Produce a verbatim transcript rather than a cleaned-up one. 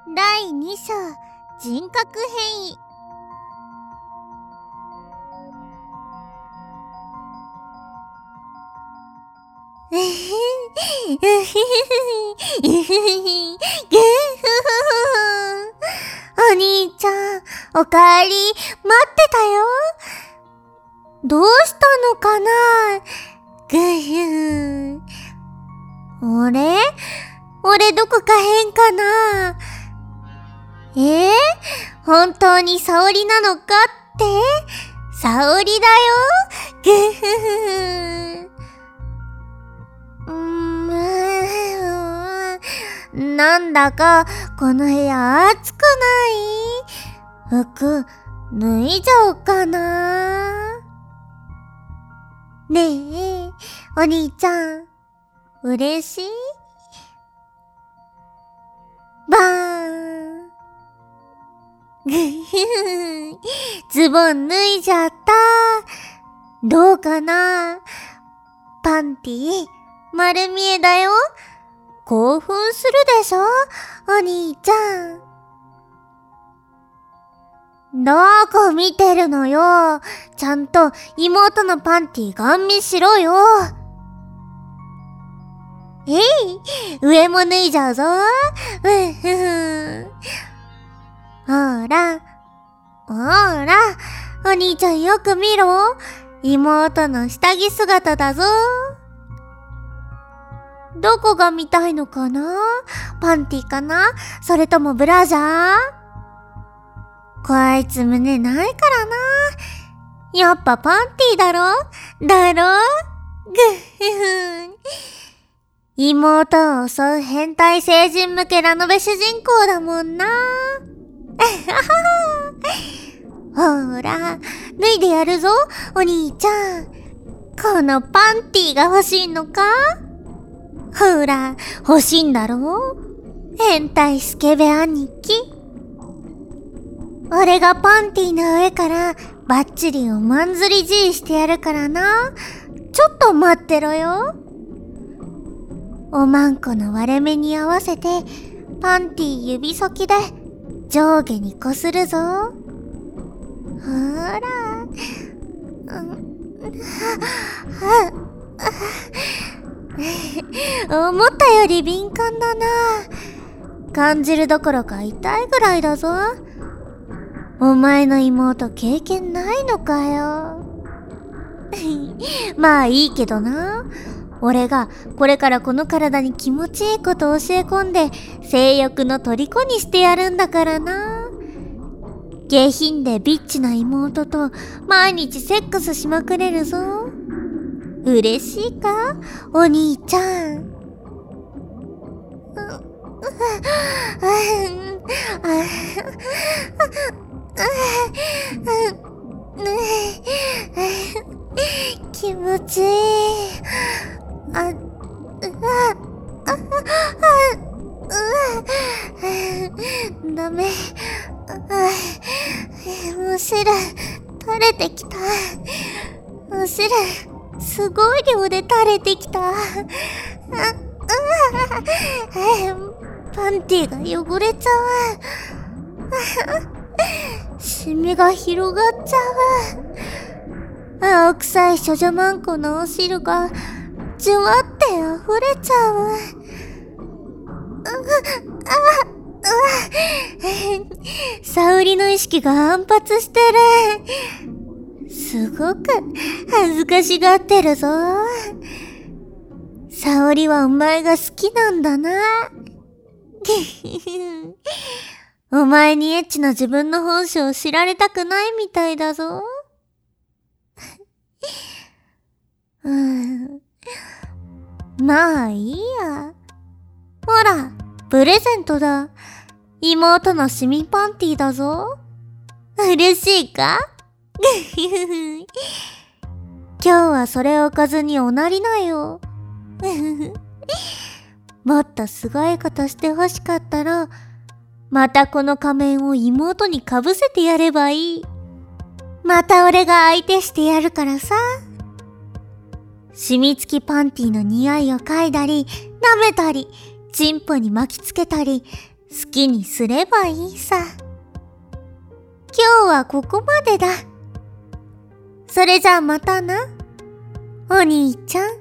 だいに章人格変異。うふふうふふうふふぐふふお兄ちゃん、おかえり、待ってたよ。どうしたのかなぐふふ。あれ俺どこか変かな。えー、本当に沙織なのかって。沙織だよ。ぐふふ。うーん、なんだかこの部屋暑くない？服脱いじゃおうかな。ねえ、お兄ちゃん、嬉しい？バーン。ぐふふ、ズボン脱いじゃった。どうかな？パンティ丸見えだよ。興奮するでしょ、お兄ちゃん。どこ見てるのよ。ちゃんと妹のパンティガン見しろよ。えい、上も脱いじゃうぞ。うんふふ。ほら、ほら、お兄ちゃんよく見ろ。妹の下着姿だぞ。どこが見たいのかな？パンティかな？それともブラジャー？こいつ胸ないからな。やっぱパンティだろ？だろ？ぐっふふ。妹を襲う変態成人向けラノベ主人公だもんな。ほら、脱いでやるぞ、お兄ちゃん。このパンティが欲しいのか？ほら、欲しいんだろ？変態スケベ兄貴。俺がパンティの上からバッチリおまんずりじいしてやるからな。ちょっと待ってろよ。おまんこの割れ目に合わせてパンティ指先で上下にこするぞ。ほら、うん、思ったより敏感だな。感じるどころか痛いぐらいだぞ。お前の妹経験ないのかよ。まあいいけどな。俺がこれからこの体に気持ちいいことを教え込んで性欲の虜にしてやるんだからな。下品でビッチな妹と毎日セックスしまくれるぞ。嬉しいか、お兄ちゃん。気持ちいい。あ、うわ、あ、あ、うわ、ダメ。お汁、垂れてきた。お汁、すごい量で垂れてきた。あ、パンティが汚れちゃう。シミが広がっちゃう。青臭い処女マンコのお汁がじゅわって溢れちゃう。うわ、あ、うわ、沙織の意識が反発してる。すごく恥ずかしがってるぞ。沙織はお前が好きなんだな。お前にエッチな自分の本性を知られたくないみたいだぞ。うん、まあいいや。ほら、プレゼントだ。妹のシミパンティだぞ。嬉しいか？今日はそれをおかずにおなりなよ。もっとすごいことして欲しかったら、またこの仮面を妹にかぶせてやればいい。また俺が相手してやるからさ。染み付きパンティの匂いを嗅いだり、舐めたり、チンポに巻きつけたり、 好きにすればいいさ。今日はここまでだ。それじゃあまたな、お兄ちゃん。